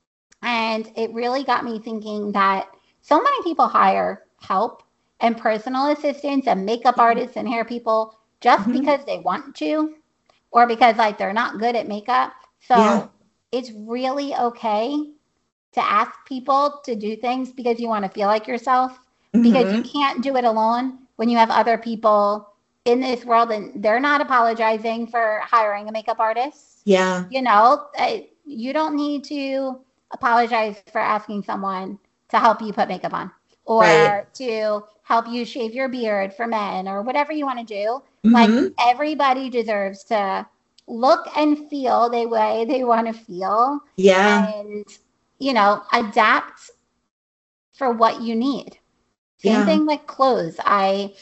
and it really got me thinking that so many people hire help and personal assistants and makeup artists and hair people just Mhm. because they want to or because like they're not good at makeup. So Yeah. it's really okay to ask people to do things because you want to feel like yourself, because you Mhm. can't do it alone when you have other people in this world and they're not apologizing for hiring a makeup artist. Yeah. You know, uh, you don't need to apologize for asking someone to help you put makeup on or Right. to help you shave your beard for men or whatever you want to do. Like Mhm. everybody deserves to look and feel the way they want to feel. Yeah. And, you know, adapt for what you need. Same Yeah. thing with clothes. I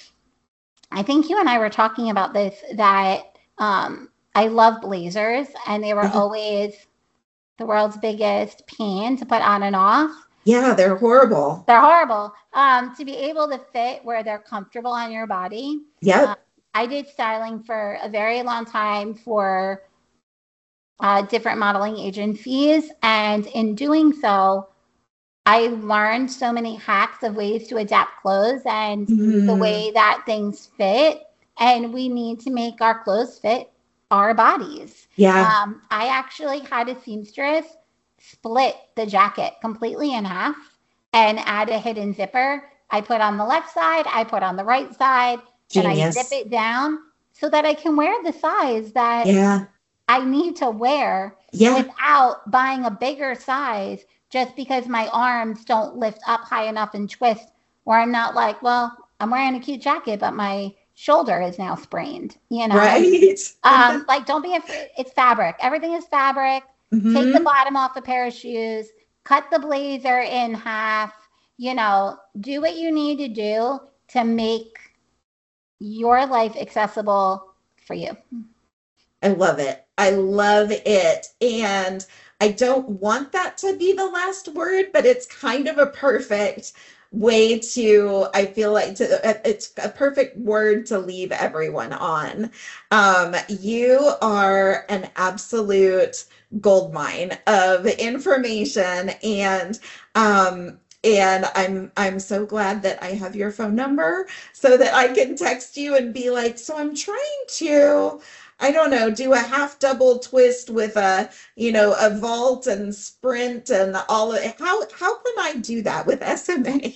I think you and I were talking about this, that um, I love blazers, and they were Uh-huh. always the world's biggest pain to put on and off. Yeah, they're horrible. They're horrible. Um, to be able to fit where they're comfortable on your body. Yep. Uh, I did styling for a very long time for uh, different modeling agencies. And in doing so, I learned so many hacks of ways to adapt clothes and Mhm. the way that things fit. And we need to make our clothes fit our bodies. Yeah. Um, I actually had a seamstress split the jacket completely in half and add a hidden zipper. I put on the left side, I put on the right side, and I Genius. zip it down so that I can wear the size that Yeah. I need to wear Yeah. without buying a bigger size just because my arms don't lift up high enough and twist, where I'm not like, well, I'm wearing a cute jacket, but my shoulder is now sprained, you know? Right. Um, like, don't be afraid. It's fabric. Everything is fabric. Mhm. Take the bottom off a pair of shoes, cut the blazer in half, you know, do what you need to do to make your life accessible for you. I love it. I love it. And I don't want that to be the last word, but it's kind of a perfect way to, I feel like to, it's a perfect word to leave everyone on. Um, you are an absolute gold mine of information, and um, and I'm I'm so glad that I have your phone number so that I can text you and be like, so I'm trying to, I don't know, do a half double twist with a, you know, a vault and sprint and all of how how can I do that with S M A?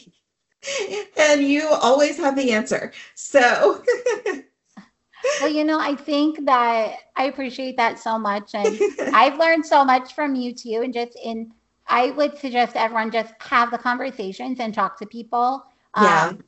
And you always have the answer. So Well, you know, I think that I appreciate that so much. And I've learned so much from you too. And just in, I would suggest everyone just have the conversations and talk to people. yeah. Um,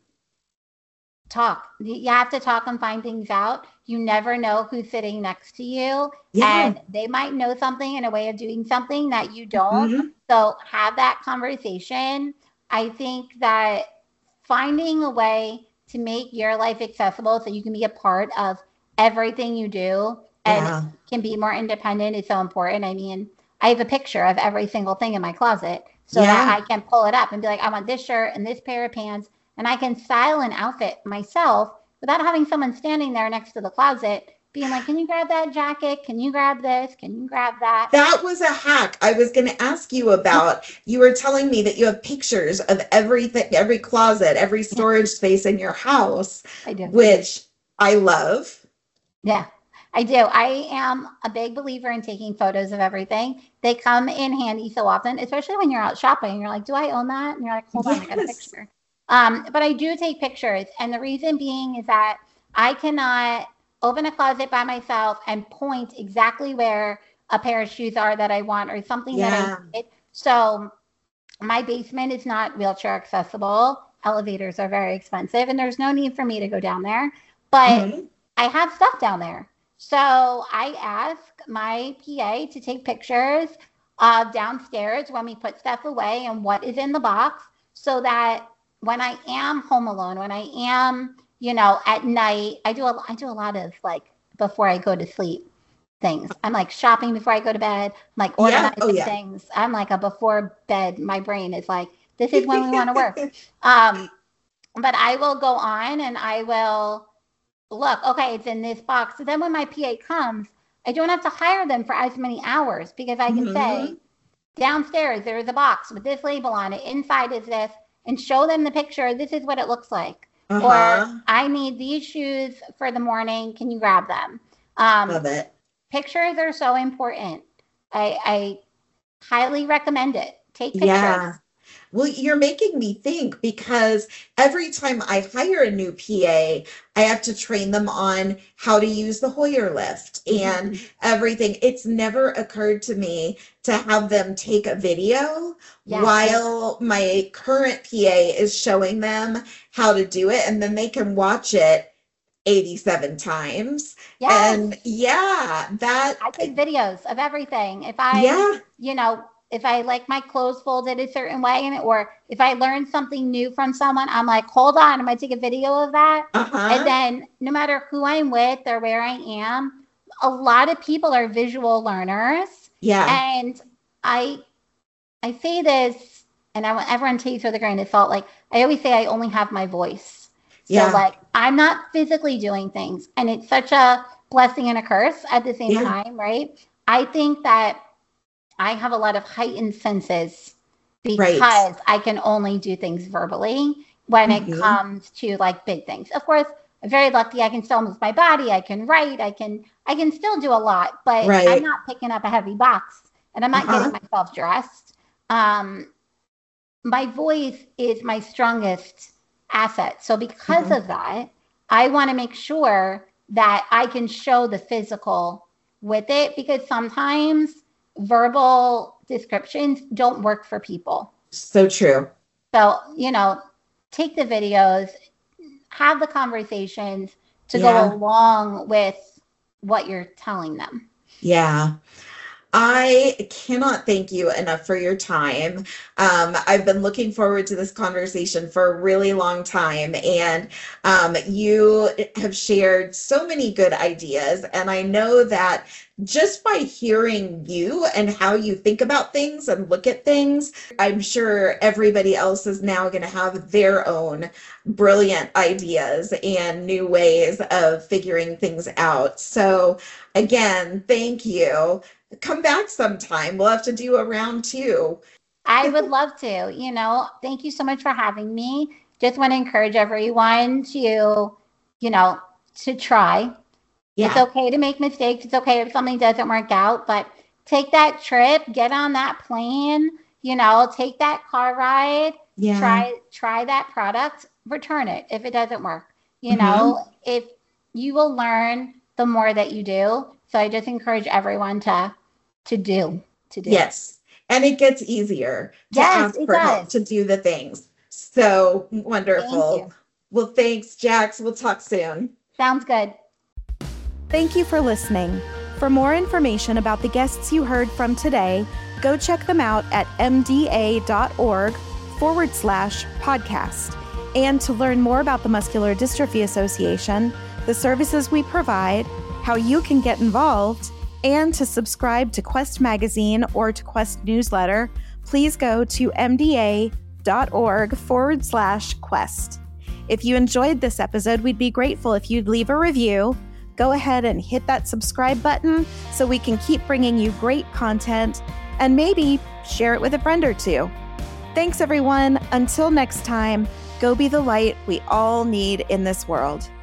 talk. You have to talk and find things out. You never know who's sitting next to you. Yeah. And they might know something in a way of doing something that you don't. Mhm. So have that conversation. I think that finding a way to make your life accessible so you can be a part of everything you do and Yeah. can be more independent is so important. I mean, I have a picture of every single thing in my closet so Yeah. that I can pull it up and be like, I want this shirt and this pair of pants, and I can style an outfit myself without having someone standing there next to the closet being like, can you grab that jacket? Can you grab this? Can you grab that? That was a hack I was going to ask you about. You were telling me that you have pictures of everything, every closet, every storage space in your house, I do. which I love. Yeah, I do. I am a big believer in taking photos of everything. They come in handy so often, especially when you're out shopping. You're like, do I own that? And you're like, hold on, I got a Yes. picture. Um, but I do take pictures. And the reason being is that I cannot open a closet by myself and point exactly where a pair of shoes are that I want or something that Yeah. I need. So my basement is not wheelchair accessible. Elevators are very expensive, and there's no need for me to go down there. But Mhm. I have stuff down there. So I ask my P A to take pictures uh, downstairs when we put stuff away and what is in the box, so that when I am home alone, when I am, you know, at night, I do a, I do a lot of like before I go to sleep things. I'm like shopping before I go to bed. I'm like Yeah. organizing Oh, yeah. things. I'm like a before bed. My brain is like, this is when we want to work. Um, but I will go on and I will look, okay, it's in this box. So then when my P A comes, I don't have to hire them for as many hours because I can Mhm. say, downstairs, there is a box with this label on it. Inside is this, and show them the picture. This is what it looks like. Uh-huh. Or I need these shoes for the morning. Can you grab them? Um, Love it. pictures are so important. I, I highly recommend it. Take pictures. Yeah. Well, you're making me think, because every time I hire a new P A, I have to train them on how to use the Hoyer lift and Mhm. everything. It's never occurred to me to have them take a video Yeah. while my current P A is showing them how to do it, and then they can watch it eighty-seven times. Yes. And yeah, that I take videos of everything. If I, yeah. you know, if I like my clothes folded a certain way, and or if I learn something new from someone, I'm like, hold on, I'm gonna take a video of that. Uh-huh. And then no matter who I'm with or where I am, a lot of people are visual learners. Yeah. And I I say this, and I want everyone to take it with a grain of salt. Like I always say, I only have my voice. So yeah. like I'm not physically doing things, and it's such a blessing and a curse at the same yeah. time, right? I think that I have a lot of heightened senses because right. I can only do things verbally when mm-hmm. it comes to like big things. Of course, I'm very lucky. I can still move my body. I can write. I can I can still do a lot, but right. I'm not picking up a heavy box, and I'm not uh-huh. getting myself dressed. Um, my voice is my strongest asset. So because mm-hmm. of that, I want to make sure that I can show the physical with it, because sometimes verbal descriptions don't work for people. So true. So, you know, take the videos, have the conversations to yeah. go along with what you're telling them. Yeah. I cannot thank you enough for your time. Um, I've been looking forward to this conversation for a really long time, and um, you have shared so many good ideas. And I know that just by hearing you and how you think about things and look at things, I'm sure everybody else is now going to have their own brilliant ideas and new ways of figuring things out. So again, thank you. Come back sometime. We'll have to do a round two. I would love to. You know, thank you so much for having me. Just want to encourage everyone to, you know, to try. Yeah. It's okay to make mistakes. It's okay if something doesn't work out, but take that trip, get on that plane, you know, take that car ride, yeah. try, try that product, return it if it doesn't work. You mm-hmm. know, if you will learn the more that you do. So I just encourage everyone to to do to do. Yes, and it gets easier to yes, ask for does. help to do the things. So wonderful. Thank well, thanks, Jax. We'll talk soon. Sounds good. Thank you for listening. For more information about the guests you heard from today, go check them out at mda.org forward slash podcast. And to learn more about the Muscular Dystrophy Association, the services we provide, how you can get involved, and to subscribe to Quest Magazine or to Quest Newsletter, please go to mda.org forward slash quest. If you enjoyed this episode, we'd be grateful if you'd leave a review. Go ahead and hit that subscribe button so we can keep bringing you great content, and maybe share it with a friend or two. Thanks, everyone. Until next time, go be the light we all need in this world.